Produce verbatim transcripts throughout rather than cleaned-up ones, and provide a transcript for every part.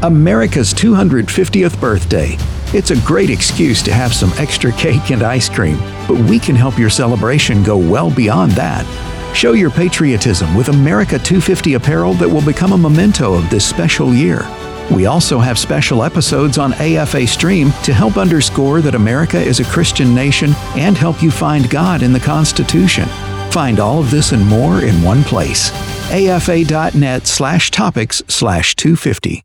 America's two hundred fiftieth birthday. It's a great excuse to have some extra cake and ice cream, but we can help your celebration go well beyond that. Show your patriotism with America two fifty apparel that will become a memento of this special year. We also have special episodes on A F A Stream to help underscore that America is a Christian nation and help you find God in the Constitution. Find all of this and more in one place. afa.net slash topics slash 250.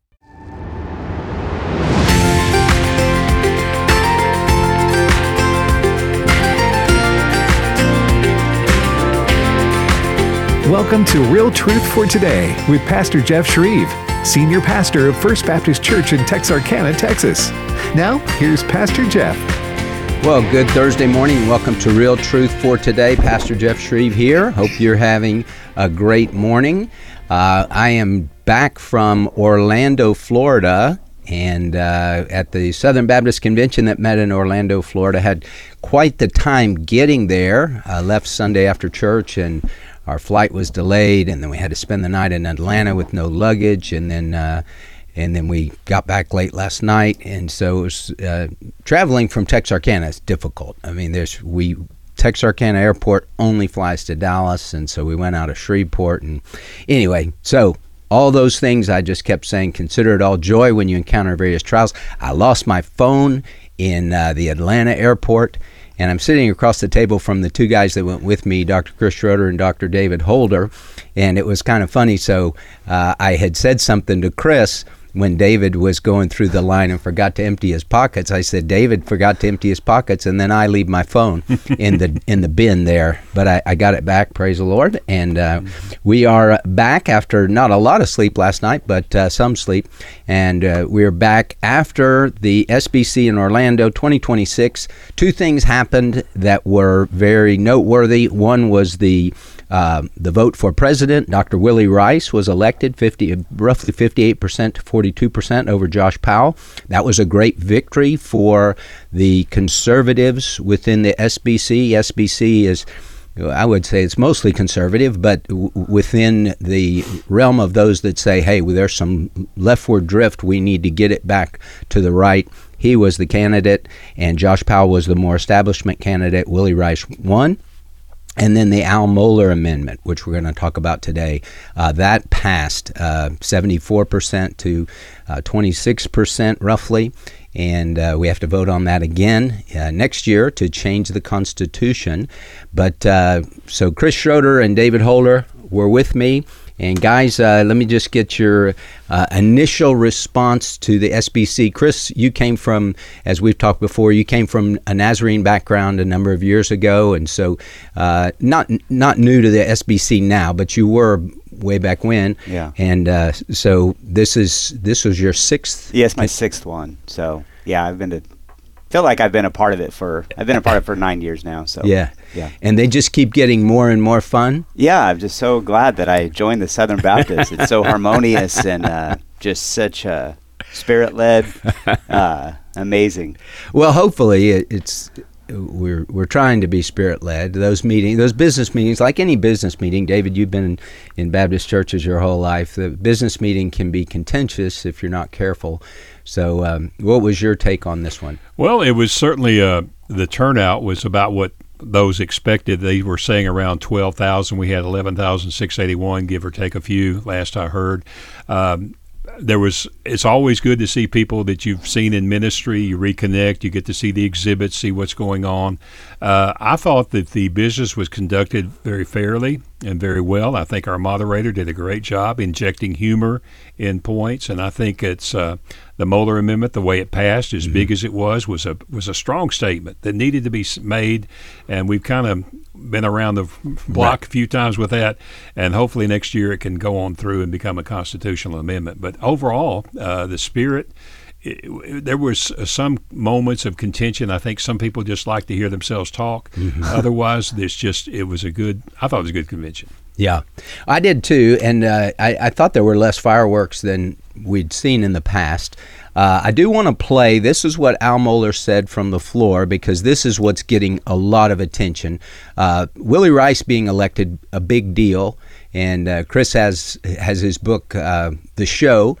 Welcome to Real Truth for Today with Pastor Jeff Shreve, Senior Pastor of First Baptist Church in Texarkana, Texas. Now, here's Pastor Jeff. Well, good Thursday morning. Welcome to Real Truth for Today. Pastor Jeff Shreve here. Hope you're having a great morning. Uh, I am back from Orlando, Florida, and uh, at the Southern Baptist Convention that met in Orlando, Florida. Had quite the time getting there. I left Sunday after church, and our flight was delayed, and then we had to spend the night in Atlanta with no luggage, and then uh, and then we got back late last night, and so it was, uh, traveling from Texarkana is difficult. I mean, there's we Texarkana Airport only flies to Dallas, and so we went out of Shreveport, and anyway, so all those things I just kept saying, consider it all joy when you encounter various trials. I lost my phone in uh, the Atlanta airport, and I'm sitting across the table from the two guys that went with me, Doctor Chris Schroeder and Doctor David Holder, and it was kind of funny. So uh, I had said something to Chris when David was going through the line and forgot to empty his pockets. I said, David forgot to empty his pockets, and then I leave my phone in the in the bin there. But I, I got it back, praise the Lord. And uh, we are back after not a lot of sleep last night, but uh, some sleep. And uh, we're back after the S B C in Orlando twenty twenty-six. Two things happened that were very noteworthy. One was the Uh, the vote for president. Doctor Willie Rice was elected fifty, roughly fifty-eight percent to forty-two percent over Josh Powell. That was a great victory for the conservatives within the S B C. S B C is, I would say it's mostly conservative, but w- within the realm of those that say, hey, well, there's some leftward drift, we need to get it back to the right. He was the candidate, and Josh Powell was the more establishment candidate. Willie Rice won. And then the Al Mohler Amendment, which we're going to talk about today, uh, that passed uh, seventy-four percent to uh, twenty-six percent roughly. And uh, we have to vote on that again uh, next year to change the Constitution. But uh, so Chris Schroeder and David Holder were with me. And guys, uh, let me just get your uh, initial response to the S B C. Chris, you came from, as we've talked before, you came from a Nazarene background a number of years ago, and so uh, not not new to the S B C now, but you were way back when. Yeah. And uh, so this is this was your sixth. Yes, my sixth one. So yeah, I've been to. Feel like I've been a part of it for I've been a part of it for nine years now. So yeah, yeah, and they just keep getting more and more fun. Yeah, I'm just so glad that I joined the Southern Baptist. It's so harmonious and uh, just such a spirit-led, uh, amazing. Well, hopefully it, it's we're we're trying to be spirit-led. Those meetings, those business meetings, like any business meeting. David, you've been in, in Baptist churches your whole life. The business meeting can be contentious if you're not careful. So um, what was your take on this one? Well, it was certainly, uh, the turnout was about what those expected. They were saying around twelve thousand. We had eleven thousand six hundred eighty-one, give or take a few, last I heard. Um, there was, it's always good to see people that you've seen in ministry. You reconnect, you get to see the exhibits, see what's going on. Uh, I thought that the business was conducted very fairly and very well. I think our moderator did a great job injecting humor in points, and I think it's uh, the Mohler Amendment, the way it passed, as mm-hmm. big as it was, was a was a strong statement that needed to be made, and we've kind of been around the block right. a few times with that, and hopefully next year it can go on through and become a constitutional amendment. But overall, uh, the spirit, it, it, there was uh, some moments of contention. I think some people just like to hear themselves talk. Mm-hmm. Otherwise, there's just it was a good. I thought it was a good convention. Yeah, I did too, and uh, I, I thought there were less fireworks than we'd seen in the past. Uh, I do want to play, this is what Al Mohler said from the floor, because this is what's getting a lot of attention. Uh, Willie Rice being elected, a big deal, and uh, Chris has has his book, uh, The Show,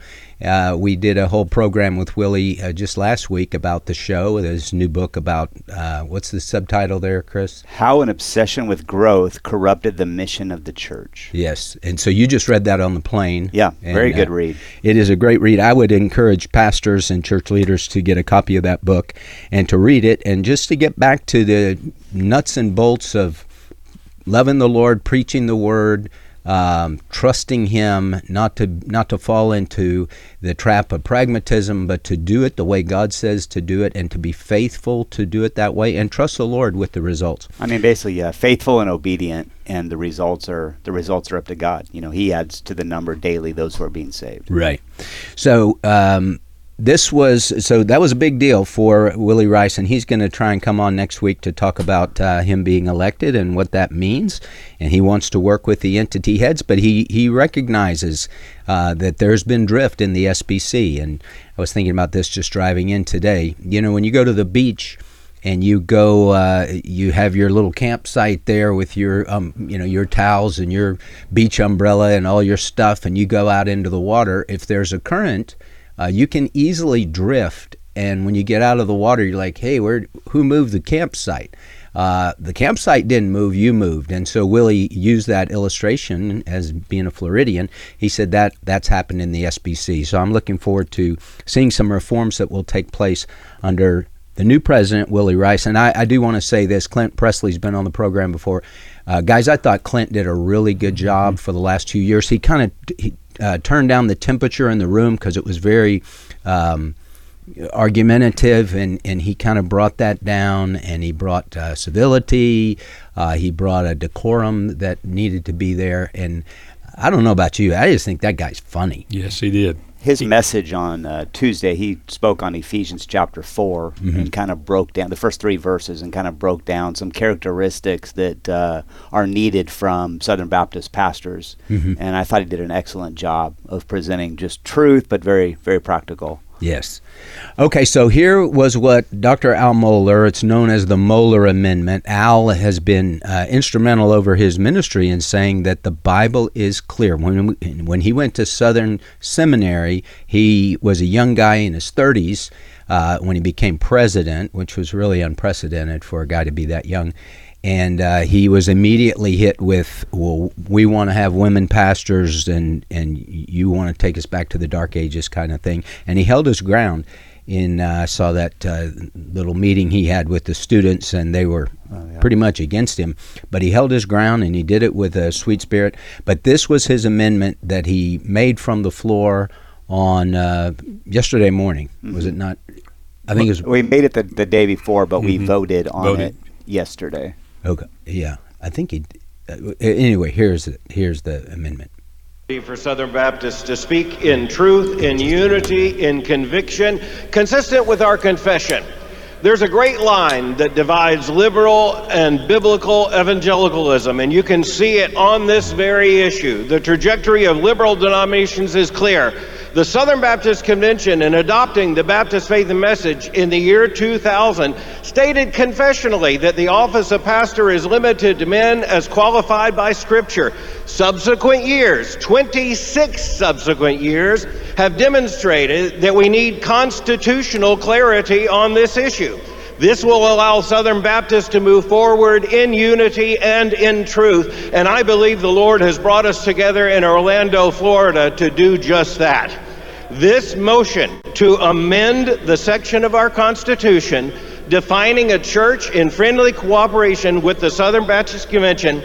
Uh, we did a whole program with Willie uh, just last week about the show, his new book about, uh, what's the subtitle there, Chris? How an obsession with growth corrupted the mission of the church. Yes, and so you just read that on the plane. Yeah, and, very good uh, read. It is a great read. I would encourage pastors and church leaders to get a copy of that book and to read it, and just to get back to the nuts and bolts of loving the Lord, preaching the Word, Um, trusting Him, not to not to fall into the trap of pragmatism, but to do it the way God says to do it, and to be faithful to do it that way, and trust the Lord with the results. I mean, basically, yeah, faithful and obedient, and the results are the results are up to God. You know, He adds to the number daily those who are being saved. Right. So um, this was so that was a big deal for Willie Rice, and he's going to try and come on next week to talk about uh, him being elected and what that means. And he wants to work with the entity heads, but he he recognizes uh, that there's been drift in the S B C. And I was thinking about this just driving in today. You know, when you go to the beach and you go, uh, you have your little campsite there with your, um, you know, your towels and your beach umbrella and all your stuff, and you go out into the water. If there's a current, Uh, you can easily drift, and when you get out of the water, you're like, hey, where? Who moved the campsite? Uh, the campsite didn't move, you moved. And so Willie used that illustration as being a Floridian. He said that that's happened in the S B C. So I'm looking forward to seeing some reforms that will take place under the new president, Willie Rice. And I, I do want to say this, Clint Presley's been on the program before. Uh, guys, I thought Clint did a really good job for the last two years. He kind of he, uh, turned down the temperature in the room because it was very um, argumentative, and, and he kind of brought that down, and he brought uh, civility. Uh, he brought a decorum that needed to be there. And I don't know about you, I just think that guy's funny. Yes, he did. His message on uh, Tuesday, he spoke on Ephesians chapter four mm-hmm. and kind of broke down the first three verses and kind of broke down some characteristics that uh, are needed from Southern Baptist pastors. Mm-hmm. And I thought he did an excellent job of presenting just truth, but very, very practical. Yes. Okay, so here was what Doctor Al Mohler, it's known as the Mohler Amendment. Al has been uh, instrumental over his ministry in saying that the Bible is clear. When, when he went to Southern Seminary, he was a young guy in his thirties uh, when he became president, which was really unprecedented for a guy to be that young. And uh, he was immediately hit with, well, we want to have women pastors, and, and you want to take us back to the Dark Ages kind of thing. And he held his ground. In I uh, saw that uh, little meeting he had with the students, and they were oh, yeah. pretty much against him. But he held his ground, and he did it with a sweet spirit. But this was his amendment that he made from the floor on uh, yesterday morning. Mm-hmm. Was it not? I think it was. We made it the, the day before, but mm-hmm. we voted on voted. it yesterday. Okay. Yeah, I think he. Uh, anyway, here's the, here's the amendment. For Southern Baptists to speak in truth, in unity, in conviction, consistent with our confession. There's a great line that divides liberal and biblical evangelicalism, and you can see it on this very issue. The trajectory of liberal denominations is clear. The Southern Baptist Convention, in adopting the Baptist Faith and Message in the year two thousand, stated confessionally that the office of pastor is limited to men as qualified by Scripture. Subsequent years, twenty-six subsequent years, have demonstrated that we need constitutional clarity on this issue. This will allow Southern Baptists to move forward in unity and in truth, and I believe the Lord has brought us together in Orlando, Florida, to do just that. This motion to amend the section of our Constitution defining a church in friendly cooperation with the Southern Baptist Convention,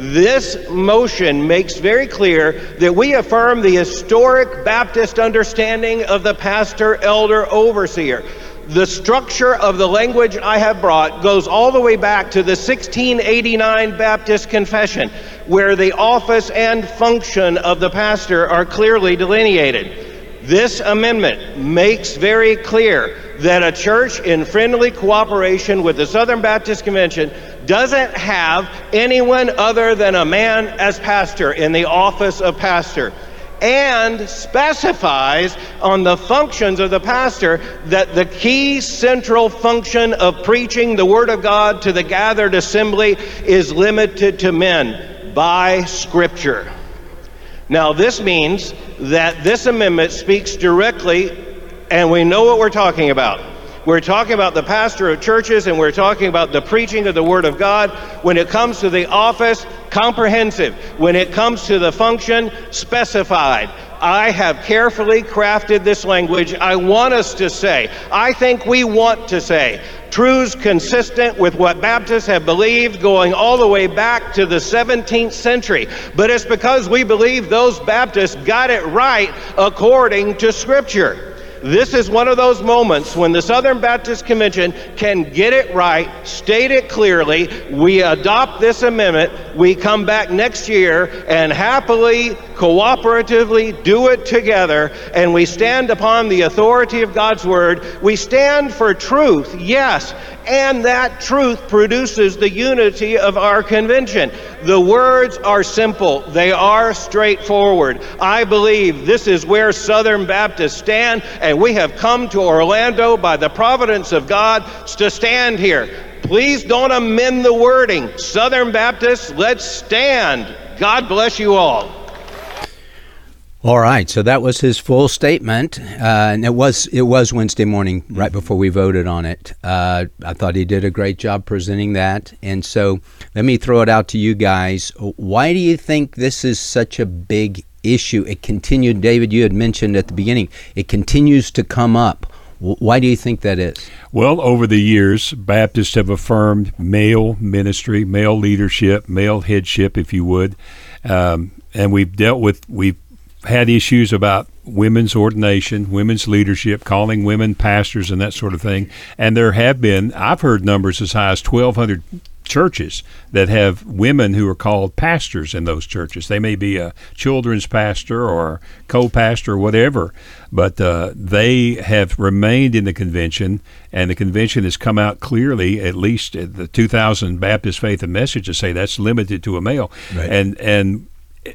this motion makes very clear that we affirm the historic Baptist understanding of the pastor, elder, overseer. The structure of the language I have brought goes all the way back to the sixteen eighty-nine Baptist Confession, where the office and function of the pastor are clearly delineated. This amendment makes very clear that a church in friendly cooperation with the Southern Baptist Convention doesn't have anyone other than a man as pastor in the office of pastor, and specifies on the functions of the pastor that the key central function of preaching the Word of God to the gathered assembly is limited to men by Scripture. Now, this means that this amendment speaks directly, and we know what we're talking about. We're talking about the pastor of churches, and we're talking about the preaching of the Word of God. When it comes to the office, comprehensive. When it comes to the function, specified. I have carefully crafted this language. I want us to say, I think we want to say, truths consistent with what Baptists have believed going all the way back to the seventeenth century. But it's because we believe those Baptists got it right according to Scripture. This is one of those moments when the Southern Baptist Convention can get it right, state it clearly. We adopt this amendment. We come back next year and happily, cooperatively do it together, and we stand upon the authority of God's Word. We stand for truth, yes, and that truth produces the unity of our convention. The words are simple. They are straightforward. I believe this is where Southern Baptists stand, and we have come to Orlando by the providence of God to stand here. Please don't amend the wording. Southern Baptists, let's stand. God bless you all. All right, so that was his full statement, uh, and it was it was Wednesday morning, right before we voted on it. Uh, I thought he did a great job presenting that, and so let me throw it out to you guys. Why do you think this is such a big issue? It continued, David, you had mentioned at the beginning, it continues to come up. Why do you think that is? Well, over the years, Baptists have affirmed male ministry, male leadership, male headship, if you would, um, and we've dealt with, we've had issues about women's ordination, women's leadership, calling women pastors and that sort of thing. And there have been, I've heard numbers as high as twelve hundred churches that have women who are called pastors in those churches. They may be a children's pastor or co-pastor or whatever, but uh, they have remained in the convention, and the convention has come out clearly, at least at the two thousand Baptist Faith and Message, to say that's limited to a male. Right. And, and it,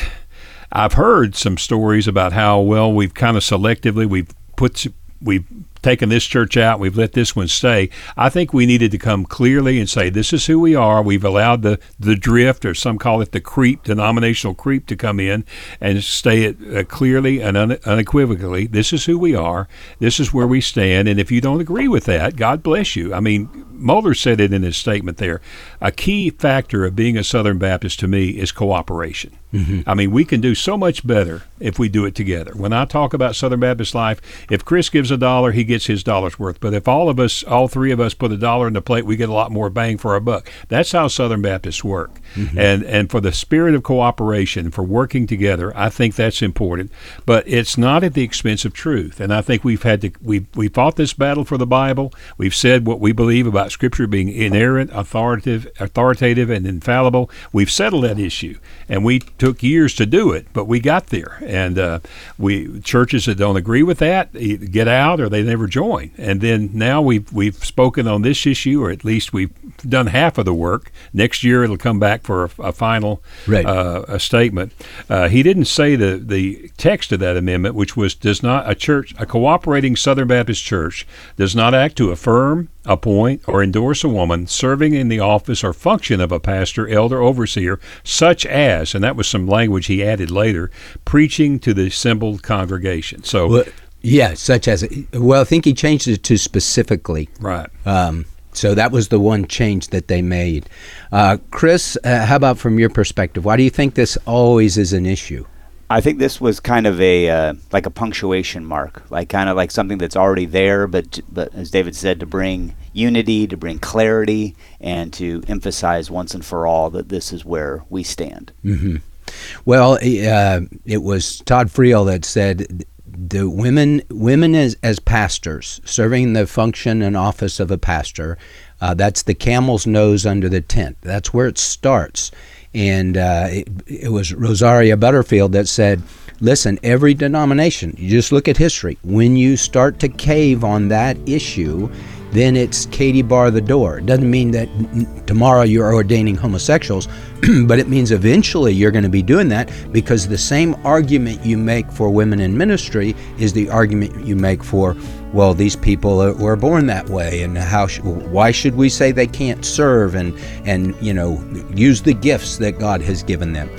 I've heard some stories about how, well, we've kind of selectively, we've put, we've taken this church out, we've let this one stay. I think we needed to come clearly and say, this is who we are. We've allowed the, the drift, or some call it the creep, denominational creep, to come in and say it uh, clearly and un- unequivocally. This is who we are. This is where we stand. And if you don't agree with that, God bless you. I mean, Mohler said it in his statement there. A key factor of being a Southern Baptist to me is cooperation. Mm-hmm. I mean, we can do so much better if we do it together. When I talk about Southern Baptist life, if Chris gives a dollar, he gets his dollar's worth. But if all of us, all three of us put a dollar in the plate, we get a lot more bang for our buck. That's how Southern Baptists work. Mm-hmm. And and for the spirit of cooperation, for working together, I think that's important. But it's not at the expense of truth. And I think we've had to, we we fought this battle for the Bible. We've said what we believe about Scripture being inerrant, authoritative, authoritative, and infallible. We've settled that issue. And we took years to do it, but we got there. And uh, we churches that don't agree with that get out, or they never join. And then now we've we've spoken on this issue, or at least we've done half of the work. Next year it'll come back for a, a final right. uh, a statement. Uh, he didn't say the the text of that amendment, which was does not a church a cooperating Southern Baptist church does not act to affirm, appoint, or endorse a woman serving in the office or function of a pastor, elder, overseer, such as, and that was some language he added later, preaching to the assembled congregation. So, well, yeah, such as, well, I think he changed it to specifically. Right. Um, so that was the one change that they made. Uh, Chris, uh, how about from your perspective? Why do you think this always is an issue? I think this was kind of a uh, like a punctuation mark, like kind of like something that's already there, but but as David said, to bring unity, to bring clarity, and to emphasize once and for all that this is where we stand. Mm-hmm. Well, uh, it was Todd Friel that said the women women as, as pastors, serving the function and office of a pastor, uh, that's the camel's nose under the tent. That's where it starts. And uh, it, it was Rosaria Butterfield that said, listen, every denomination, you just look at history, when you start to cave on that issue, then it's Katie bar the door. It doesn't mean that tomorrow you're ordaining homosexuals, but it means eventually you're going to be doing that, because the same argument you make for women in ministry is the argument you make for, well, these people were born that way, and how sh- why should we say they can't serve and and you know use the gifts that God has given them?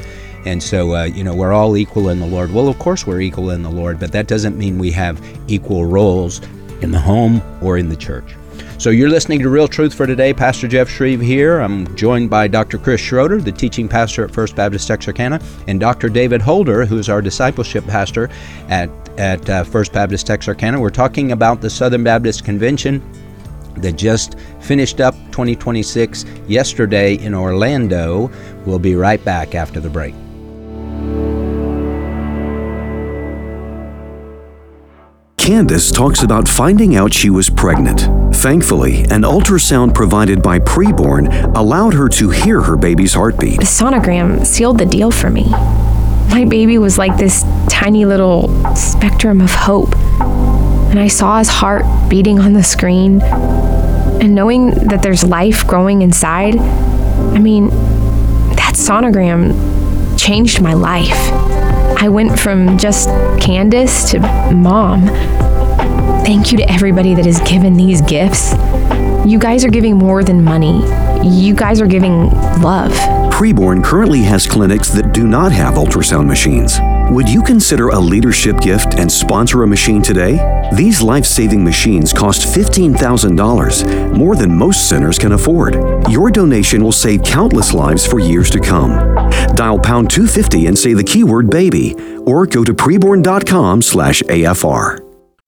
And so, uh, you know, we're all equal in the Lord. Well, of course we're equal in the Lord, but that doesn't mean we have equal roles in the home or in the church. So you're listening to Real Truth for Today. Pastor Jeff Shreve here. I'm joined by Doctor Chris Schroeder, the teaching pastor at First Baptist Texarkana, and Doctor David Holder, who's our discipleship pastor at, at uh, First Baptist Texarkana. We're talking about the Southern Baptist Convention that just finished up twenty twenty-six yesterday in Orlando. We'll be right back after the break. Candace talks about finding out she was pregnant. Thankfully, an ultrasound provided by Preborn allowed her to hear her baby's heartbeat. The sonogram sealed the deal for me. My baby was like this tiny little spectrum of hope. And I saw his heart beating on the screen. And knowing that there's life growing inside, I mean, that sonogram changed my life. I went from just Candace to mom. Thank you to everybody that has given these gifts. You guys are giving more than money. You guys are giving love. Preborn currently has clinics that do not have ultrasound machines. Would you consider a leadership gift and sponsor a machine today? These life-saving machines cost fifteen thousand dollars, more than most centers can afford. Your donation will save countless lives for years to come. Dial pound two fifty and say the keyword baby, or go to preborn.com slash AFR.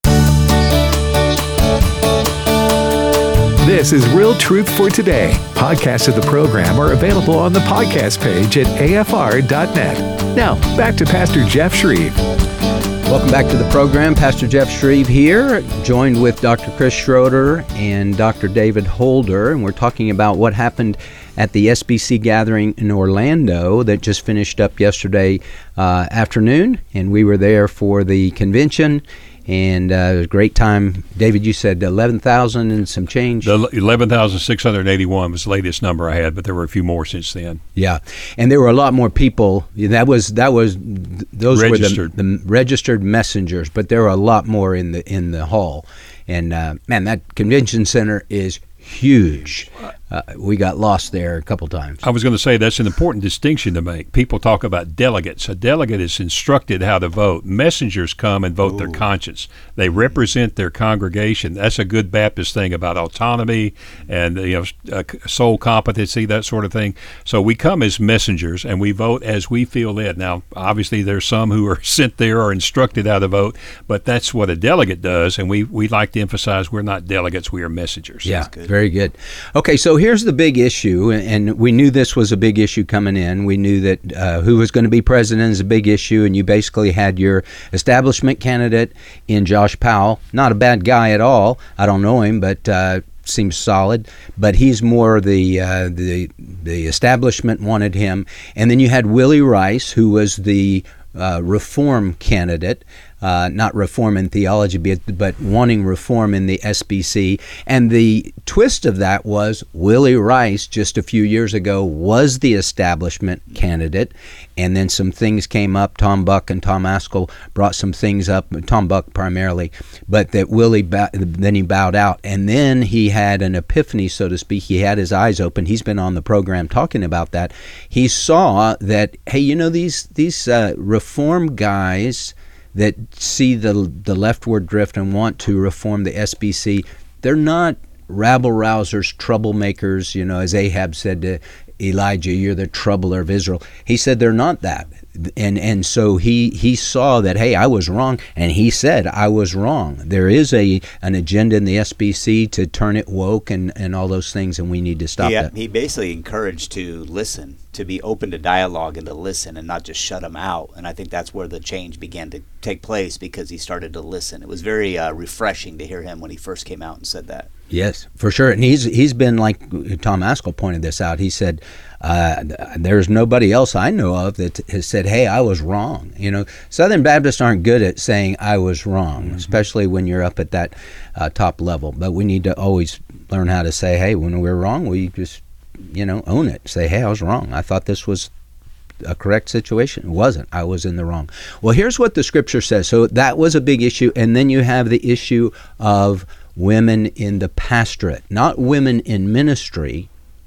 This is Real Truth for Today. Podcasts of the program are available on the podcast page at A F R dot net. Now, back to Pastor Jeff Shreve. Welcome back to the program. Pastor Jeff Shreve here, joined with Doctor Chris Schroeder and Doctor David Holder, and we're talking about what happened at the S B C gathering in Orlando that just finished up yesterday uh, afternoon, and we were there for the convention. And uh, it was a great time. David, you said eleven thousand and some change? The eleven thousand six hundred eighty-one was the latest number I had, but there were a few more since then. Yeah, and there were a lot more people. That was that was those registered. were the, the registered messengers, but there were a lot more in the in the hall. And uh, man, that convention center is huge. Uh, we got lost there a couple times. I was going to say that's an important distinction to make. People talk about delegates. A delegate is instructed how to vote. Messengers come and vote Ooh. their conscience. They represent their congregation. That's a good Baptist thing about autonomy and you know uh, soul competency, that sort of thing. So we come as messengers and we vote as we feel led. Now, obviously, there's some who are sent there or instructed how to vote, but that's what a delegate does, and we, we like to emphasize we're not delegates, we are messengers. Yeah, good. Very good. Okay, so here's the big issue, and we knew this was a big issue coming in. We knew that uh, who was going to be president is a big issue, and you basically had your establishment candidate in Josh Powell. Not a bad guy at all. I don't know him, but uh, seems solid. But he's more the uh, the the establishment wanted him, and then you had Willie Rice, who was the uh, reform candidate. Uh, not reform in theology, but, but wanting reform in the S B C. And the twist of that was Willie Rice, just a few years ago, was the establishment candidate. And then some things came up. Tom Buck and Tom Askell brought some things up, Tom Buck primarily, but that Willie, bow, then he bowed out. And then he had an epiphany, so to speak. He had his eyes open. He's been on the program talking about that. He saw that, hey, you know, these, these uh, reform guys that see the the leftward drift and want to reform the S B C, they're not rabble-rousers, troublemakers, you know, as Ahab said to Elijah, you're the troubler of Israel. He said they're not that. And and so he, he saw that, hey, I was wrong, and he said I was wrong. There is a an agenda in the S B C to turn it woke and, and all those things, and we need to stop yeah, that. He basically encouraged to listen, to be open to dialogue and to listen and not just shut them out. And I think that's where the change began to take place, because he started to listen. It was very uh, refreshing to hear him when he first came out and said that. Yes, for sure. And he's he's been, like Tom Askell pointed this out, he said, uh, there's nobody else I know of that has said, hey, I was wrong. You know, Southern Baptists aren't good at saying I was wrong, mm-hmm. especially when you're up at that uh, top level. But we need to always learn how to say, hey, when we're wrong, we just, you know, own it. Say, hey, I was wrong. I thought this was a correct situation. It wasn't. I was in the wrong. Well, here's what the scripture says. So that was a big issue. And then you have the issue of women in the pastorate, not women in ministry,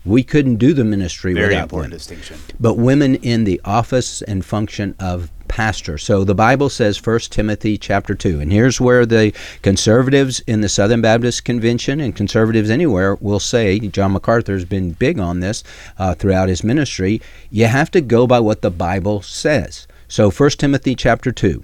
We couldn't do the ministry Very without important women. distinction. But women in the office and function of pastor. So the Bible says First Timothy chapter two, and here's where the conservatives in the Southern Baptist Convention and conservatives anywhere will say, John MacArthur's been big on this uh, throughout his ministry, you have to go by what the Bible says. So First Timothy chapter two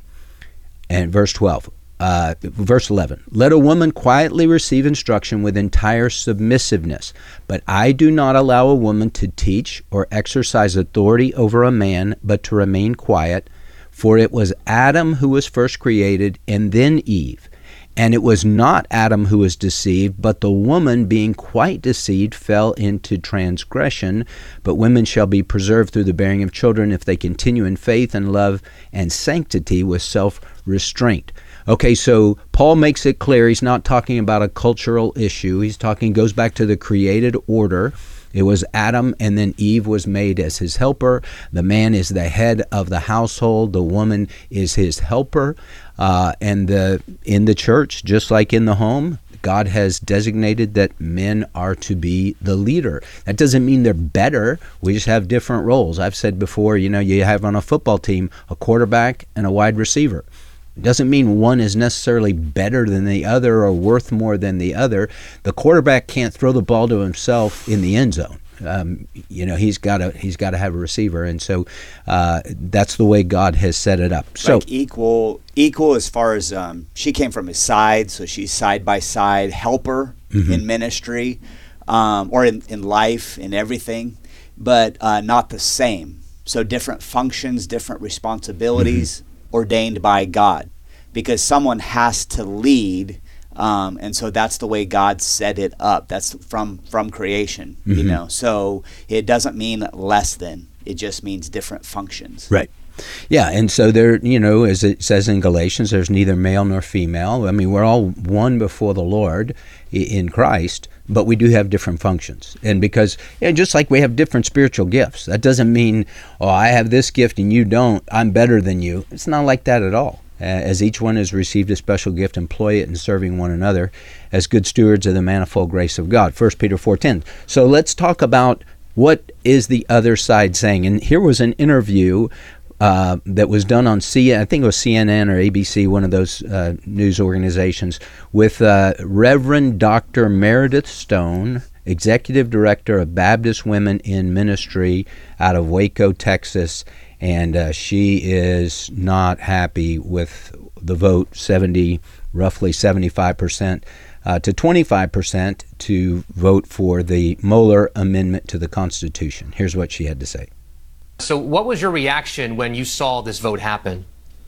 and verse twelve. Uh, verse eleven, let a woman quietly receive instruction with entire submissiveness, but I do not allow a woman to teach or exercise authority over a man, but to remain quiet. For it was Adam who was first created, and then Eve. And it was not Adam who was deceived, but the woman, being quite deceived, fell into transgression. But women shall be preserved through the bearing of children if they continue in faith and love and sanctity with self-restraint. Okay, so Paul makes it clear he's not talking about a cultural issue. He's talking, goes back to the created order. It was Adam, and then Eve was made as his helper. The man is the head of the household. The woman is his helper. Uh, and the in the church, just like in the home, God has designated that men are to be the leader. That doesn't mean they're better. We just have different roles. I've said before, you know, you have on a football team a quarterback and a wide receiver. It doesn't mean one is necessarily better than the other or worth more than the other. The quarterback can't throw the ball to himself in the end zone. Um, you know, he's got to he's got to have a receiver, and so uh, that's the way God has set it up. So like equal, equal as far as um, she came from his side, so she's side by side helper mm-hmm. in ministry um, or in, in life, in everything, but uh, not the same. So different functions, different responsibilities. Mm-hmm. ordained by God, because someone has to lead, um, and so that's the way God set it up. That's from from creation, mm-hmm. you know. So it doesn't mean less than; it just means different functions. Right. Yeah, and so there, you know, as it says in Galatians, there's neither male nor female. I mean, we're all one before the Lord in Christ, but we do have different functions. And because, you know, just like we have different spiritual gifts, that doesn't mean, oh, I have this gift and you don't, I'm better than you. It's not like that at all. Uh, as each one has received a special gift, employ it in serving one another as good stewards of the manifold grace of God. First Peter four ten. So let's talk about what is the other side saying. And here was an interview Uh, that was done on C, I think it was C N N or A B C, one of those uh, news organizations, with uh, Reverend Doctor Meredith Stone, Executive Director of Baptist Women in Ministry out of Waco, Texas, and uh, she is not happy with the vote, seventy, roughly seventy-five percent uh, to twenty-five percent to vote for the Mueller Amendment to the Constitution. Here's what she had to say. So what was your reaction when you saw this vote happen?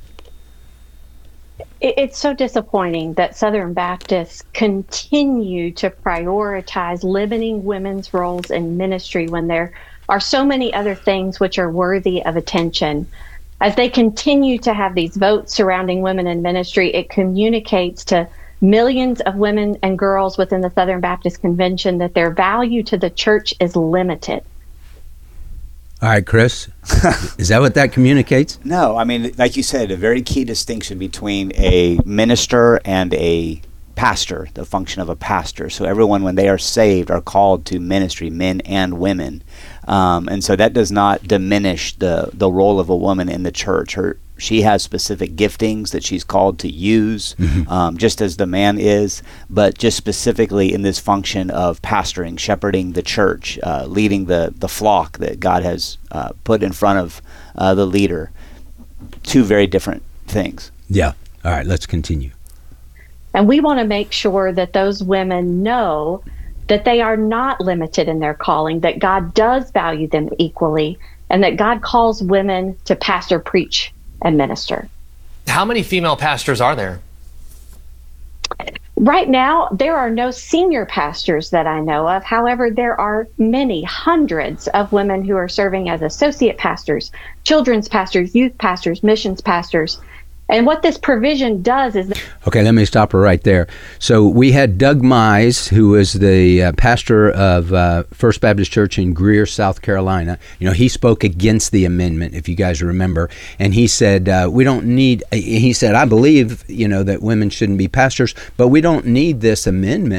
It's so disappointing that Southern Baptists continue to prioritize limiting women's roles in ministry when there are so many other things which are worthy of attention. As they continue to have these votes surrounding women in ministry, it communicates to millions of women and girls within the Southern Baptist Convention that their value to the church is limited. All right, Chris, is that what that communicates? No, I mean, like you said, a very key distinction between a minister and a pastor, the function of a pastor. So everyone, when they are saved, are called to ministry, men and women. Um, and so that does not diminish the, the role of a woman in the church. Her She has specific giftings that she's called to use, mm-hmm. um, just as the man is, but just specifically in this function of pastoring, shepherding the church, uh, leading the, the flock that God has uh, put in front of uh, the leader. Two very different things. Yeah. All right, let's continue. And we want to make sure that those women know that they are not limited in their calling, that God does value them equally, and that God calls women to pastor, preach, and minister. How many female pastors are there? Right now, there are no senior pastors that I know of. However, there are many hundreds of women who are serving as associate pastors, children's pastors, youth pastors, missions pastors. And what this provision does is... That okay, let me stop her right there. So we had Doug Mize, who is the uh, pastor of uh, First Baptist Church in Greer, South Carolina. You know, he spoke against the amendment, if you guys remember. And he said, uh, we don't need... He said, I believe, you know, that women shouldn't be pastors, but we don't need this amendment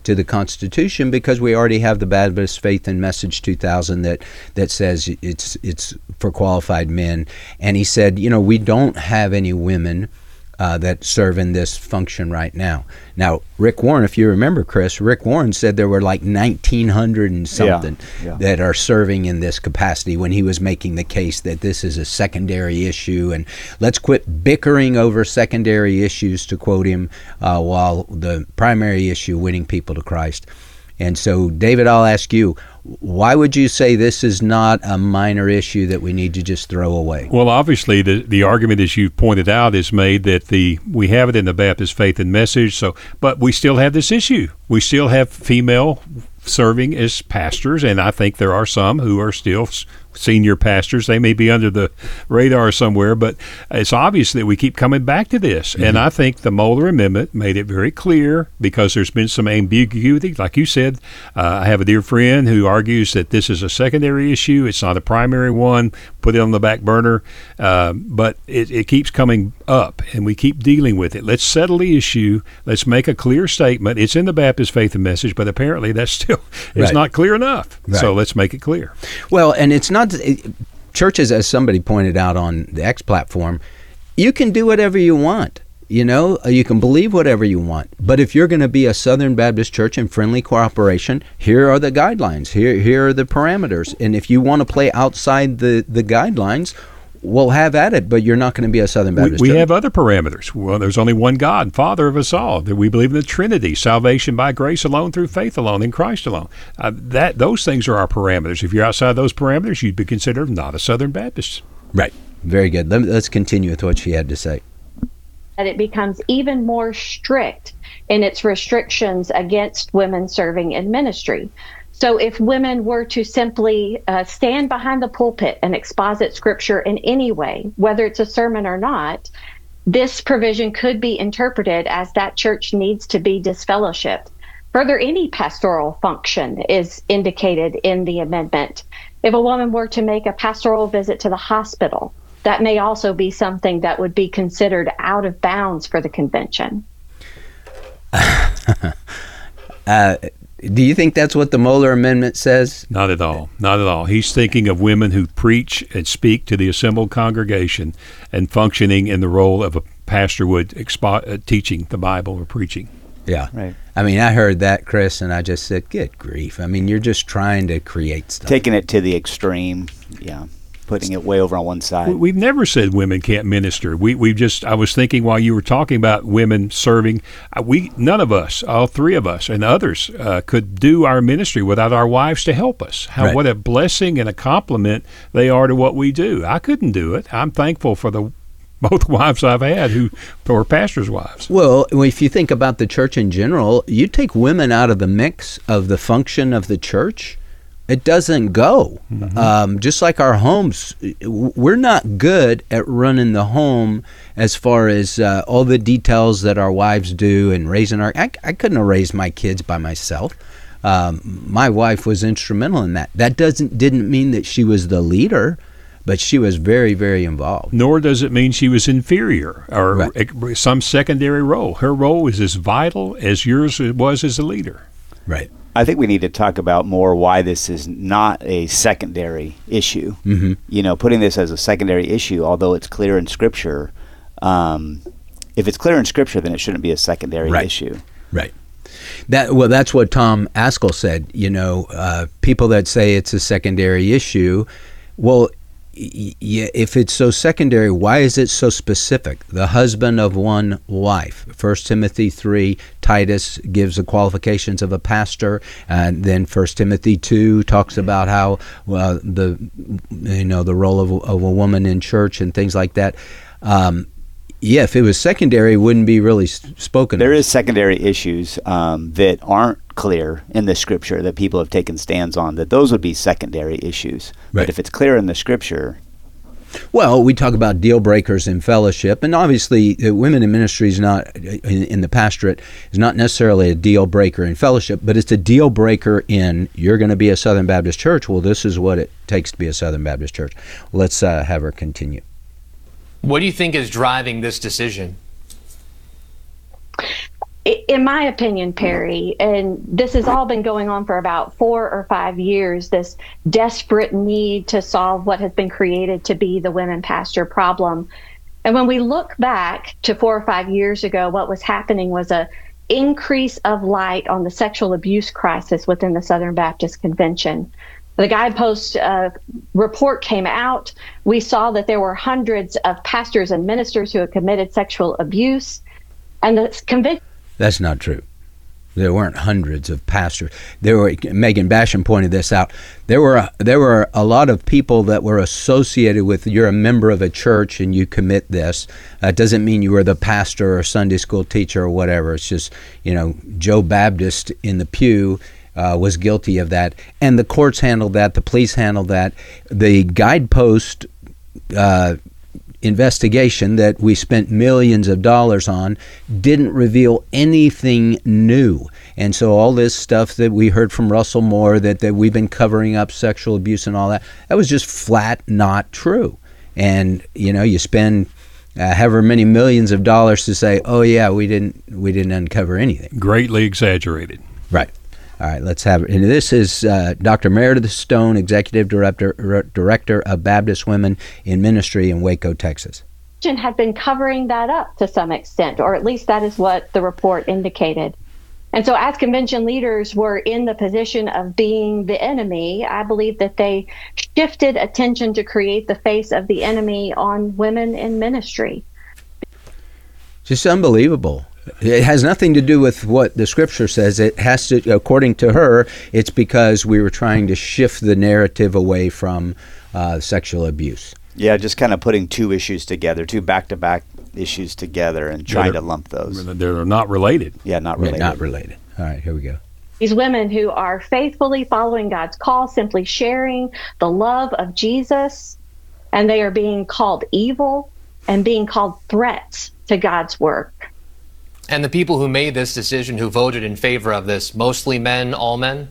to the Constitution because we already have the Baptist Faith and Message two thousand that that says it's it's for qualified men. And he said, you know, we don't have any women Uh, that serve in this function right now. Now, Rick Warren, if you remember, Chris, Rick Warren said there were like nineteen hundred and something yeah, yeah. that are serving in this capacity when he was making the case that this is a secondary issue and let's quit bickering over secondary issues, to quote him, uh, while the primary issue, winning people to Christ. And so, David, I'll ask you, why would you say this is not a minor issue that we need to just throw away? Well, obviously, the the argument, as you pointed out, is made that the we have it in the Baptist Faith and Message. So, but we still have this issue. We still have female serving as pastors, and I think there are some who are still senior pastors. They may be under the radar somewhere, but it's obvious that we keep coming back to this. Mm-hmm. And I think the Mohler Amendment made it very clear, because there's been some ambiguity. Like you said, uh, I have a dear friend who argues that this is a secondary issue. It's not a primary one. Put it on the back burner. Uh, but it, it keeps coming up, and we keep dealing with it. Let's settle the issue. Let's make a clear statement. It's in the Baptist Faith and Message, but apparently that's still it's right. not clear enough. Right. So let's make it clear. Well, and it's not it, churches, as somebody pointed out on the X platform, you can do whatever you want. You know, you can believe whatever you want. But if you're going to be a Southern Baptist church in friendly cooperation, here are the guidelines. Here here are the parameters. And if you want to play outside the, the guidelines, we'll have at it, but you're not going to be a Southern Baptist we, we church. have other parameters. Well, there's only one God, Father of us all. That we believe in the Trinity, salvation by grace alone, through faith alone, in Christ alone. Uh, that those things are our parameters. If you're outside those parameters, you'd be considered not a Southern Baptist. Right. Very good. Let, let's continue with what she had to say. That it becomes even more strict in its restrictions against women serving in ministry. So if women were to simply uh, stand behind the pulpit and exposit scripture in any way, whether it's a sermon or not, this provision could be interpreted as that church needs to be disfellowshipped. Further, any pastoral function is indicated in the amendment. If a woman were to make a pastoral visit to the hospital, that may also be something that would be considered out of bounds for the convention. uh, do you think that's what the Mohler Amendment says? Not at all. Not at all. He's thinking of women who preach and speak to the assembled congregation and functioning in the role of a pastor would expo- uh, teaching the Bible or preaching. Yeah. Right. I mean, I heard that, Chris, and I just said, good grief. I mean, you're just trying to create stuff. Taking it to the extreme, yeah. Putting it way over on one side. We've never said women can't minister. We we just I was thinking while you were talking about women serving, we none of us, all three of us and others, uh, could do our ministry without our wives to help us. How Right. what a blessing and a compliment they are to what we do. I couldn't do it. I'm thankful for the both wives I've had who were pastors' wives. Well, if you think about the church in general, you take women out of the mix of the function of the church, it doesn't go. Mm-hmm. Um, just like our homes, we're not good at running the home as far as uh, all the details that our wives do and raising our. I, I couldn't have raised my kids by myself. Um, my wife was instrumental in that. That doesn't didn't mean that she was the leader, but she was very, very involved. Nor does it mean she was inferior or Right. some secondary role. Her role was as vital as yours was as a leader. Right. I think we need to talk about more why this is not a secondary issue. Mm-hmm. You know, putting this as a secondary issue, although it's clear in Scripture, um, if it's clear in Scripture, then it shouldn't be a secondary Right. issue. Right. That well, that's what Tom Askell said. You know, uh, people that say it's a secondary issue, well, y- y- if it's so secondary, why is it so specific? The husband of one wife. First Timothy three, Titus gives the qualifications of a pastor, and then First Timothy two talks about how uh, the you know the role of, of a woman in church and things like that. Um, Yeah, if it was secondary, it wouldn't be really s- spoken There of. is secondary issues um, that aren't clear in the Scripture that people have taken stands on, that those would be secondary issues. Right. But if it's clear in the Scripture, Well, we talk about deal breakers in fellowship, and obviously uh, women in ministry is not, in, in the pastorate, is not necessarily a deal breaker in fellowship, but it's a deal breaker in, you're going to be a Southern Baptist church. Well, this is what it takes to be a Southern Baptist church. Let's uh, have her continue. What do you think is driving this decision? In my opinion, Perry, and this has all been going on for about four or five years, this desperate need to solve what has been created to be the women pastor problem. And when we look back to four or five years ago, what was happening was a increase of light on the sexual abuse crisis within the Southern Baptist Convention. The Guidepost uh, report came out. We saw that there were hundreds of pastors and ministers who had committed sexual abuse. And the convention... That's not true. There weren't hundreds of pastors. There were, Megan Basham pointed this out. There were there were a lot of people that were associated with, you're a member of a church and you commit this. That doesn't mean you were the pastor or Sunday school teacher or whatever. It's just, you know, Joe Baptist in the pew uh, was guilty of that. And the courts handled that. The police handled that. The Guidepost uh investigation that we spent millions of dollars on didn't reveal anything new. And so all this stuff that we heard from Russell Moore that, that we've been covering up sexual abuse and all that, that was just flat not true. And, you know, you spend uh, however many millions of dollars to say, oh, yeah, we didn't we didn't uncover anything. Greatly exaggerated. Right. All right, let's have it. And this is uh, Doctor Meredith Stone, Executive Director R- Director of Baptist Women in Ministry in Waco, Texas. Had been covering that up to some extent, or at least that is what the report indicated. And so as convention leaders were in the position of being the enemy, I believe that they shifted attention to create the face of the enemy on women in ministry. Just unbelievable. It has nothing to do with what the scripture says. It has to, according to her, it's because we were trying to shift the narrative away from uh, sexual abuse. Yeah, just kind of putting two issues together, two back-to-back issues together and trying They're- to lump those. They're not related. Yeah, not Yeah, related. not related. All right, here we go. These women who are faithfully following God's call, simply sharing the love of Jesus, and they are being called evil and being called threats to God's work. And the people who made this decision, who voted in favor of this, mostly men, all men?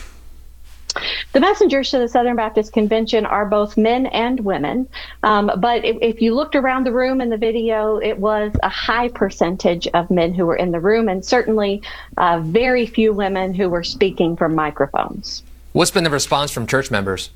The messengers to the Southern Baptist Convention are both men and women. Um, but if, if you looked around the room in the video, it was a high percentage of men who were in the room, and certainly uh, very few women who were speaking from microphones. What's been the response from church members?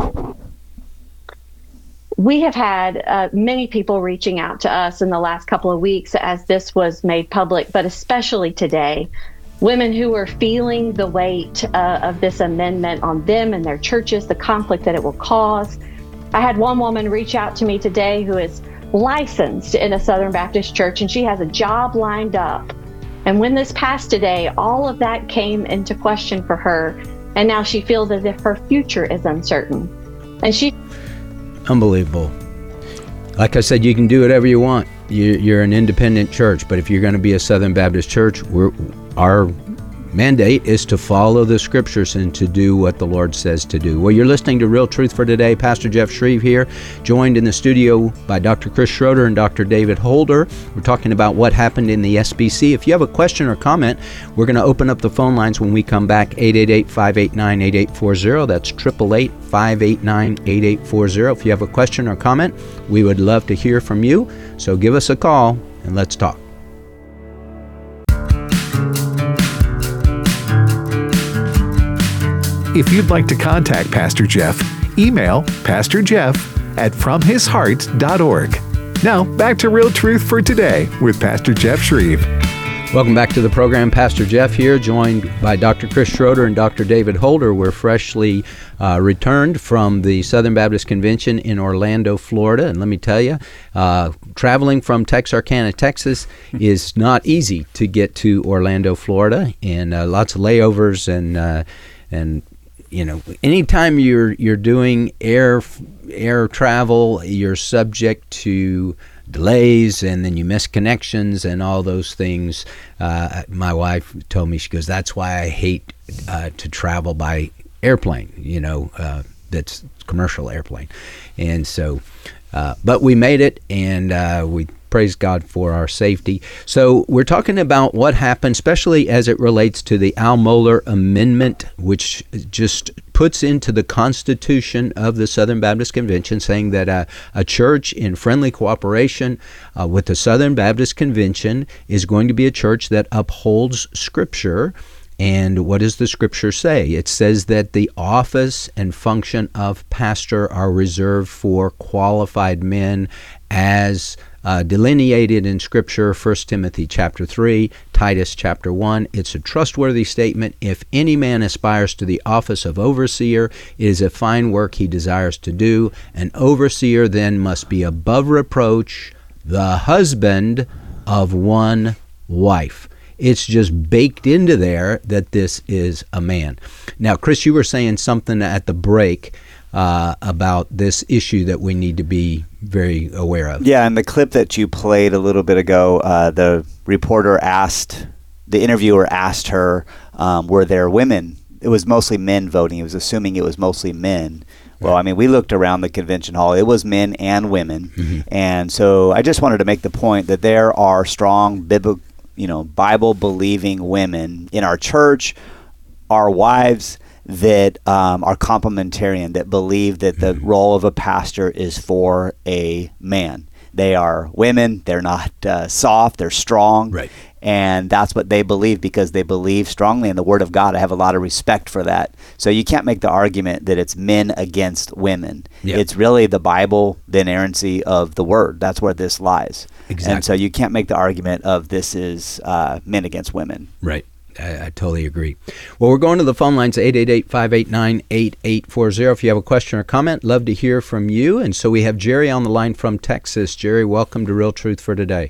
We have had uh, many people reaching out to us in the last couple of weeks as this was made public, but especially today. Women who are feeling the weight uh, of this amendment on them and their churches, the conflict that it will cause. I had one woman reach out to me today who is licensed in a Southern Baptist church, and she has a job lined up. And when this passed today, all of that came into question for her, and now she feels as if her future is uncertain. And she... Unbelievable. Like I said, you can do whatever you want. You, you're an independent church, but if you're going to be a Southern Baptist church, we're, our mandate is to follow the scriptures and to do what the Lord says to do. Well, you're listening to Real Truth for Today. Pastor Jeff Shreve here, joined in the studio by Doctor Chris Schroeder and Doctor David Holder. We're talking about what happened in the S B C. If you have a question or comment, we're going to open up the phone lines when we come back. eight eight eight, five eight nine, eight eight four zero. That's eight eight eight, five eight nine, eight eight four zero. If you have a question or comment, we would love to hear from you. So give us a call and let's talk. If you'd like to contact Pastor Jeff, email pastor jeff at from his heart dot org. Now, back to Real Truth for Today with Pastor Jeff Shreve. Welcome back to the program. Pastor Jeff here, joined by Doctor Chris Schroeder and Doctor David Holder. We're freshly uh, returned from the Southern Baptist Convention in Orlando, Florida. And let me tell you, uh, traveling from Texarkana, Texas is not easy to get to Orlando, Florida, and uh, lots of layovers and uh, and you know, anytime you're you're doing air air travel, you're subject to delays, and then you miss connections and all those things. Uh, my wife told me, she goes, that's why I hate uh, to travel by airplane, you know, uh, that's commercial airplane. And so, uh, but we made it, and uh, we praise God for our safety. So we're talking about what happened, especially as it relates to the Al Mohler Amendment, which just puts into the Constitution of the Southern Baptist Convention, saying that uh, a church in friendly cooperation uh, with the Southern Baptist Convention is going to be a church that upholds Scripture. And what does the Scripture say? It says that the office and function of pastor are reserved for qualified men as uh, delineated in Scripture, First Timothy chapter three, Titus chapter one. It's a trustworthy statement. If any man aspires to the office of overseer, it is a fine work he desires to do. An overseer then must be above reproach, the husband of one wife. It's just baked into there that this is a man. Now, Chris, you were saying something at the break uh, about this issue that we need to be very aware of. Yeah, and the clip that you played a little bit ago, uh, the reporter asked, the interviewer asked her, um, were there women? It was mostly men voting. He was assuming it was mostly men. Well, I mean, we looked around the convention hall. It was men and women. Mm-hmm. And so I just wanted to make the point that there are strong biblical, you know, Bible-believing women in our church, our wives that um, are complementarian, that believe that the mm-hmm. role of a pastor is for a man. They are women. They're not uh, soft. They're strong. Right. And that's what they believe because they believe strongly in the Word of God. I have a lot of respect for that. So you can't make the argument that it's men against women. Yep. It's really the Bible, the inerrancy of the Word. That's where this lies. Exactly. And so you can't make the argument of this is uh, men against women. Right. I, I totally agree. Well, we're going to the phone lines, eight eight eight, five eight nine, eight eight four zero. If you have a question or comment, love to hear from you. And so we have Jerry on the line from Texas. Jerry, welcome to Real Truth for Today.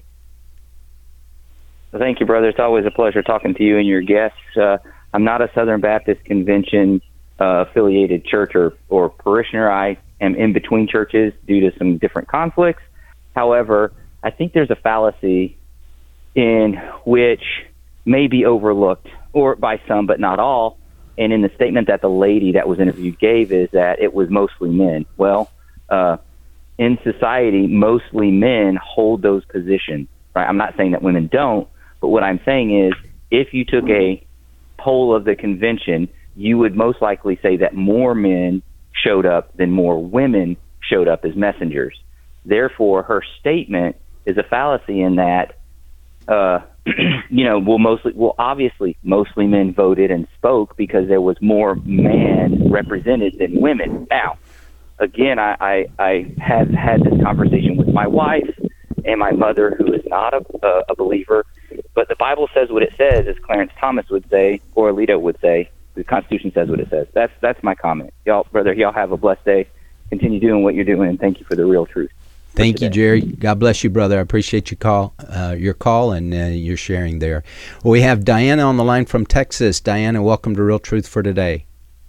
Thank you, brother. It's always a pleasure talking to you and your guests. Uh, I'm not a Southern Baptist Convention uh, affiliated church or, or parishioner. I am in between churches due to some different conflicts. However, I think there's a fallacy in which may be overlooked or by some, but not all. And in the statement that the lady that was interviewed gave is that it was mostly men. Well, uh, in society, mostly men hold those positions. Right? I'm not saying that women don't. But what I'm saying is, if you took a poll of the convention, you would most likely say that more men showed up than more women showed up as messengers. Therefore, her statement is a fallacy in that, uh, you know, well, mostly, well, obviously, mostly men voted and spoke because there was more men represented than women. Now, again, I, I, I have had this conversation with my wife and my mother, who is not a, a, a believer. But the Bible says what it says, as Clarence Thomas would say, or Alito would say. The Constitution says what it says. That's that's my comment. Y'all, brother, y'all have a blessed day. Continue doing what you're doing, and thank you for the real truth. Thank you, Jerry. God bless you, brother. I appreciate your call, uh, your call, and uh, your sharing there. Well, we have Diana on the line from Texas. Diana, welcome to Real Truth for Today.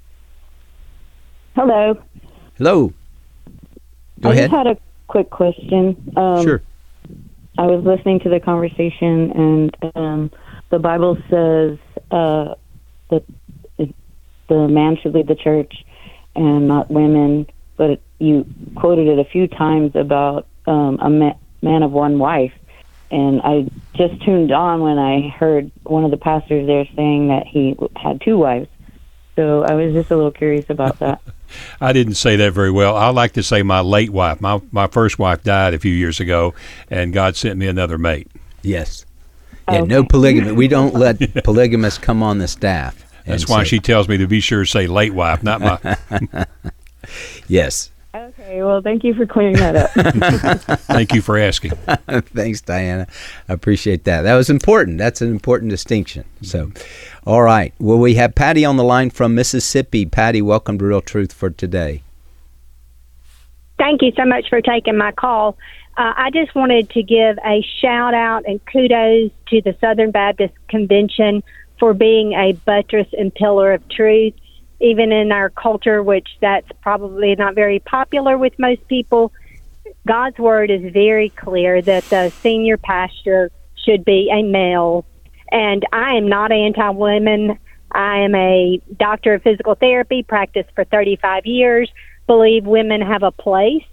Hello. Hello. Go I ahead. I just had a quick question. Um, sure. I was listening to the conversation, and um, the Bible says uh, that it, the man should lead the church and not women, but it, you quoted it a few times about um, a ma- man of one wife, and I just tuned on when I heard one of the pastors there saying that he had two wives. So I was just a little curious about that. I didn't say that very well. I like to say my late wife. My my first wife died a few years ago, and God sent me another mate. Yes. Yeah, okay. No polygamy. We don't let yeah. polygamists come on the staff. That's why say, she tells me to be sure to say late wife, not my. Yes. Okay, well, thank you for clearing that up. Thank you for asking. Thanks, Diana. I appreciate that. That was important. That's an important distinction. So, all right. Well, we have Patty on the line from Mississippi. Patty, welcome to Real Truth for Today. Thank you so much for taking my call. Uh, I just wanted to give a shout out and kudos to the Southern Baptist Convention for being a buttress and pillar of truth. Even in our culture, which that's probably not very popular with most people, God's word is very clear that the senior pastor should be a male. And I am not anti-women. I am a doctor of physical therapy, practiced for thirty-five years, believe women have a place.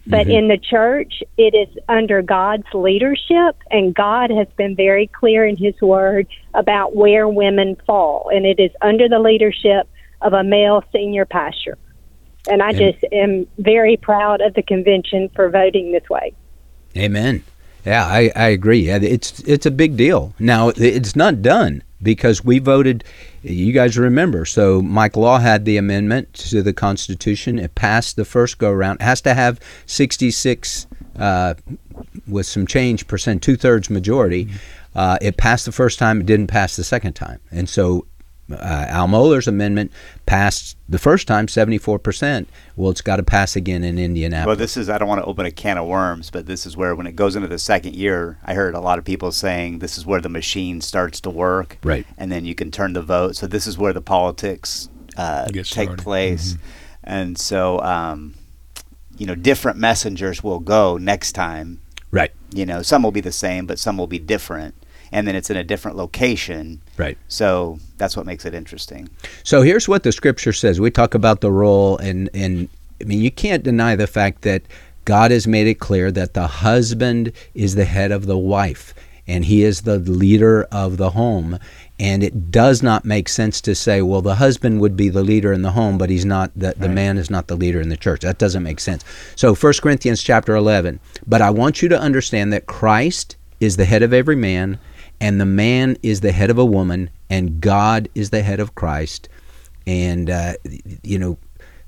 But Mhm. in the church, it is under God's leadership, and God has been very clear in His Word about where women fall, and it is under the leadership of a male senior pastor. And I And- just am very proud of the convention for voting this way. Amen. Yeah, I, I agree. Yeah, It's it's a big deal. Now, it's not done because we voted, you guys remember, so Mike Law had the amendment to the Constitution. It passed the first go-around. It has to have sixty-six uh, with some change percent, two-thirds majority. Uh, it passed the first time. It didn't pass the second time. And so uh, Al Mohler's amendment passed the first time, seventy-four percent. Well, it's got to pass again in Indianapolis. Well, this is, I don't want to open a can of worms, but this is where, when it goes into the second year, I heard a lot of people saying this is where the machine starts to work. Right. And then you can turn the vote. So this is where the politics uh, Get take started. place. Mhm. And so, um, you know, different messengers will go next time. Right. You know, some will be the same, but some will be different. And then it's in a different location. Right. So that's what makes it interesting. So here's what the scripture says. We talk about the role, and, and I mean, you can't deny the fact that God has made it clear that the husband is the head of the wife, and he is the leader of the home. And it does not make sense to say, well, the husband would be the leader in the home, but he's not, the, the Right. man is not the leader in the church. That doesn't make sense. So First Corinthians chapter eleven, but I want you to understand that Christ is the head of every man, and the man is the head of a woman, and God is the head of Christ. And, uh, you know,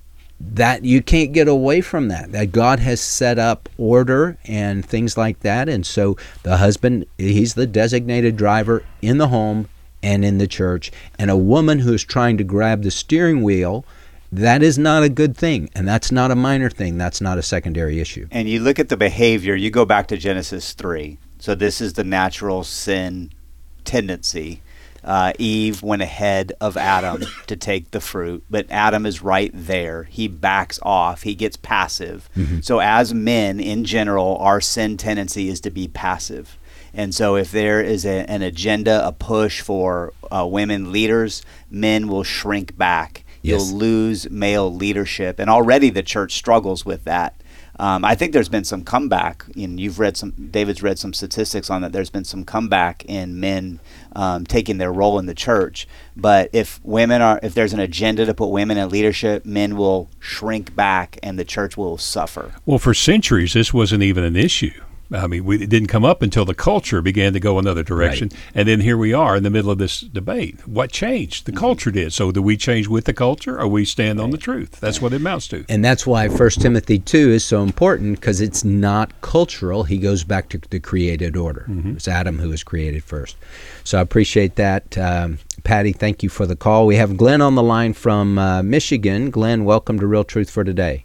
that you can't get away from that, that God has set up order and things like that. And so the husband, he's the designated driver in the home and in the church. And a woman who's trying to grab the steering wheel, that is not a good thing. And that's not a minor thing. That's not a secondary issue. And you look at the behavior, you go back to Genesis three. So this is the natural sin tendency. Uh, Eve went ahead of Adam to take the fruit, but Adam is right there. He backs off. He gets passive. Mhm. So as men, in general, our sin tendency is to be passive. And so if there is a, an agenda, a push for uh, women leaders, men will shrink back. Yes. You'll lose male leadership. And already the church struggles with that. Um, I think there's been some comeback. And you've read some, David's read some statistics on that. There's been some comeback in men um, taking their role in the church. But if women are, if there's an agenda to put women in leadership, men will shrink back and the church will suffer. Well, for centuries, this wasn't even an issue. I mean, we, it didn't come up until the culture began to go another direction. Right. And then here we are in the middle of this debate. What changed? The mm-hmm. culture did. So do we change with the culture, or we stand right. on the truth? That's what it amounts to. And that's why First Timothy two is so important, because it's not cultural. He goes back to the created order. Mm-hmm. It's Adam who was created first. So I appreciate that. Um, Patty, thank you for the call. We have Glenn on the line from uh, Michigan. Glenn, welcome to Real Truth for Today.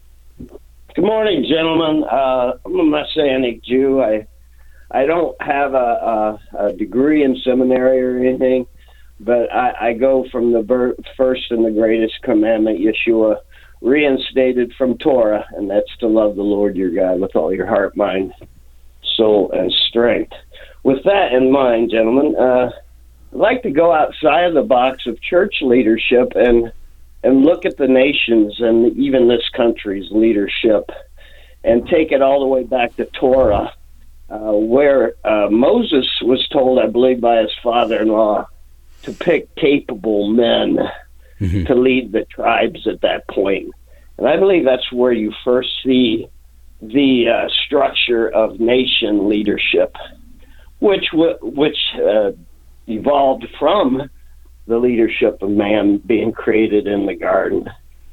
Good morning, gentlemen. Uh, I'm a Messianic Jew. I I don't have a, a, a degree in seminary or anything, but I, I go from the ber- first and the greatest commandment, Yeshua, reinstated from Torah, and that's to love the Lord your God with all your heart, mind, soul, and strength. With that in mind, gentlemen, uh, I'd like to go outside of the box of church leadership and and look at the nations and even this country's leadership and take it all the way back to Torah, uh, where uh, Moses was told, I believe, by his father-in-law to pick capable men mm-hmm. to lead the tribes at that point. And I believe that's where you first see the uh, structure of nation leadership, which, w- which uh, evolved from the leadership of man being created in the garden.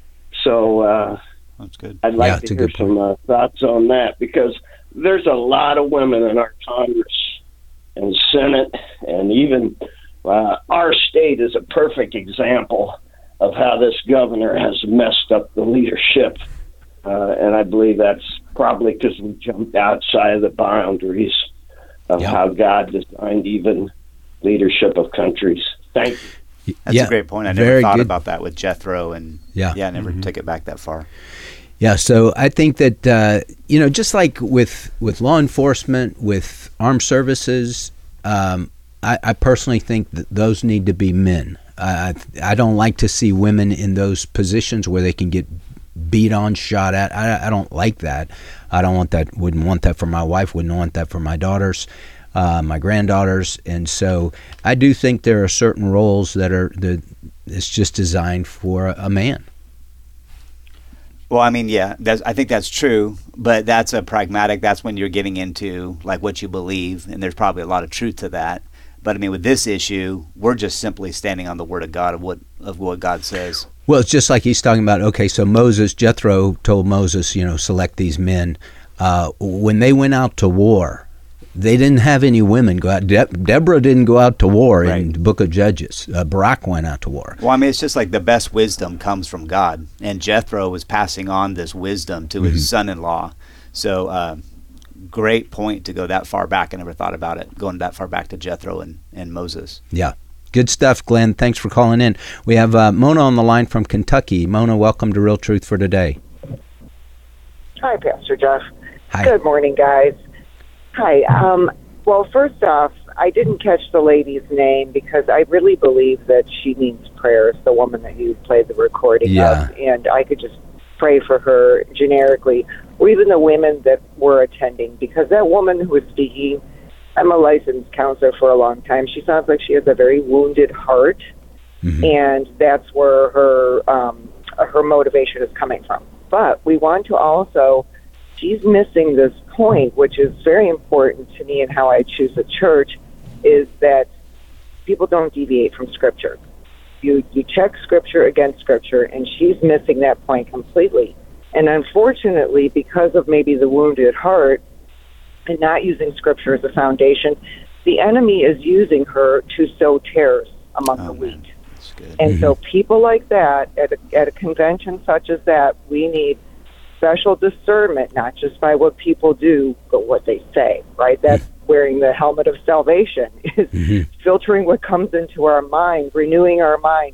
So uh, that's good. I'd like yeah, to hear some uh, thoughts on that, because there's a lot of women in our Congress and Senate, and even uh, our state is a perfect example of how this governor has messed up the leadership. Uh, and I believe that's probably because we jumped outside of the boundaries of yep. how God designed even leadership of countries. Thank you. That's yeah, a great point. I never very thought good. about that with Jethro, and yeah, yeah I never mm-hmm. took it back that far. Yeah, so I think that, uh, you know, just like with, with law enforcement, with armed services, um, I, I personally think that those need to be men. I, I don't like to see women in those positions where they can get beat on, shot at. I, I don't like that. I don't want that. Wouldn't want that for my wife. Wouldn't want that for my daughters, uh, my granddaughters. And so I do think there are certain roles that are the. It's just designed for a man. Well, I mean, yeah, that's, I think that's true, but that's a pragmatic. That's when you're getting into like what you believe, and there's probably a lot of truth to that. But I mean, with this issue, we're just simply standing on the Word of God of what of what God says. Well, it's just like he's talking about. Okay, so Moses, Jethro told Moses, you know, select these men. Uh, when they went out to war, they didn't have any women go out. De- Deborah didn't go out to war right. in the book of Judges. Uh, Barak went out to war. Well, I mean, it's just like the best wisdom comes from God. And Jethro was passing on this wisdom to mm-hmm. his son-in-law. So uh, great point to go that far back. I never thought about it, going that far back to Jethro and, and Moses. Yeah. Good stuff, Glenn. Thanks for calling in. We have uh, Mona on the line from Kentucky. Mona, welcome to Real Truth for Today. Hi, Pastor Jeff. Hi. Good morning, guys. Hi. Um, well, first off, I didn't catch the lady's name because I really believe that she needs prayers, the woman that you played the recording yeah. of, and I could just pray for her generically, or even the women that were attending, because that woman who was speaking, I'm a licensed counselor for a long time. She sounds like she has a very wounded heart, mm-hmm. and that's where her um, her motivation is coming from. But we want to also, she's missing this point, which is very important to me in how I choose a church, is that people don't deviate from Scripture. You you check Scripture against Scripture, and she's missing that point completely. And unfortunately, because of maybe the wounded heart and not using Scripture as a foundation, the enemy is using her to sow tares among oh, the wheat. And mm-hmm. so people like that, at a, at a convention such as that, we need special discernment, not just by what people do, but what they say, right? That's wearing the helmet of salvation, is mm-hmm. filtering what comes into our mind, renewing our mind.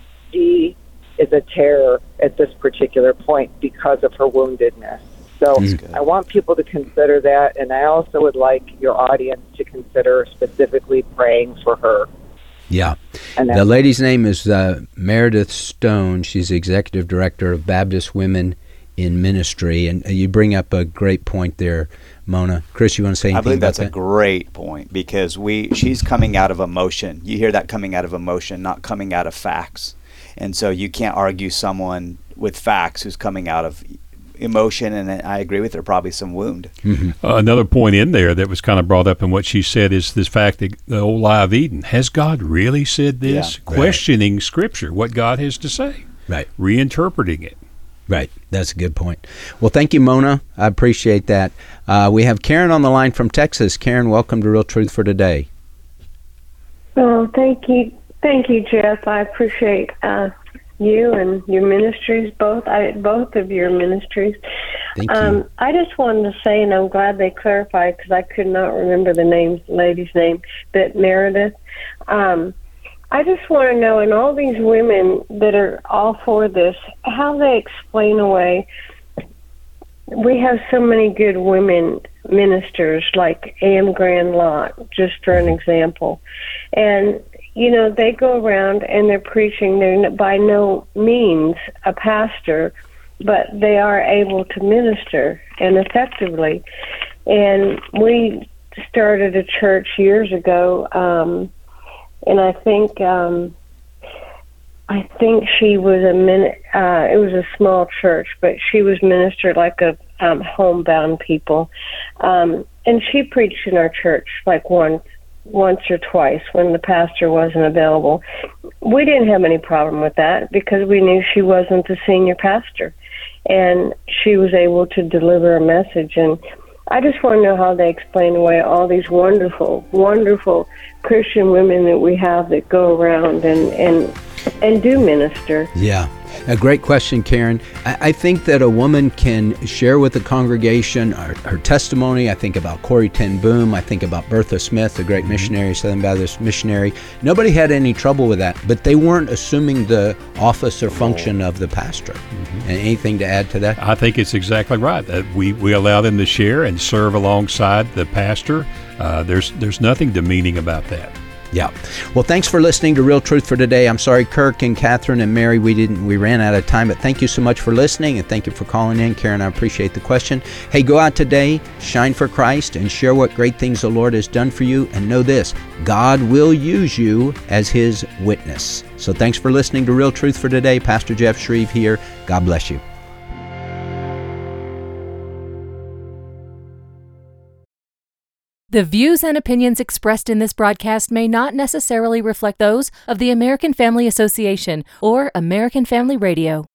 She is a terror at this particular point because of her woundedness. So I want people to consider that, and I also would like your audience to consider specifically praying for her. Yeah. The lady's name is uh, Meredith Stone. She's the executive director of Baptist Women in Ministry, and you bring up a great point there, Mona. Chris, you want to say anything I believe about that's that? a great point, because we she's coming out of emotion. You hear that coming out of emotion, not coming out of facts. And so you can't argue someone with facts who's coming out of emotion, and I agree with her, probably some wound. Mm-hmm. Uh, another point in there that was kind of brought up in what she said is this fact that the old lie of Eden, has God really said this? Yeah, Questioning right. Scripture, what God has to say. Right. Reinterpreting it. Right. That's a good point. Well, thank you, Mona. I appreciate that. Uh, we have Karen on the line from Texas. Karen, welcome to Real Truth for Today. Oh, thank you. Thank you, Jeff. I appreciate uh, you and your ministries, both I, both of your ministries. Thank you. Um, I just wanted to say, and I'm glad they clarified because I could not remember the name, lady's name, but Meredith. Um, I just want to know, in all these women that are all for this, how they explain away. We have so many good women ministers, like Anne Grand Lott, just for an example. And, you know, they go around and they're preaching. They're by no means a pastor, but they are able to minister, and effectively. And we started a church years ago, um, and I think um, I think she was a min. Uh, it was a small church, but she was ministered like a um, homebound people, um, and she preached in our church like once, once or twice when the pastor wasn't available. We didn't have any problem with that because we knew she wasn't the senior pastor, and she was able to deliver a message. And I just want to know how they explain away all these wonderful, wonderful Christian women that we have that go around and, and, and do minister. Yeah. A great question, Karen. I, I think that a woman can share with the congregation her, her testimony. I think about Corrie ten Boom. I think about Bertha Smith, the great missionary, Southern Baptist missionary. Nobody had any trouble with that, but they weren't assuming the office or function of the pastor. Mm-hmm. And anything to add to that? I think it's exactly right. That we, we allow them to share and serve alongside the pastor. Uh, there's there's nothing demeaning about that. Yeah. Well, thanks for listening to Real Truth for Today. I'm sorry, Kirk and Catherine and Mary, we didn't, we ran out of time, but thank you so much for listening, and thank you for calling in. Karen, I appreciate the question. Hey, go out today, shine for Christ, and share what great things the Lord has done for you, and know this, God will use you as His witness. So thanks for listening to Real Truth for Today. Pastor Jeff Shreve here. God bless you. The views and opinions expressed in this broadcast may not necessarily reflect those of the American Family Association or American Family Radio.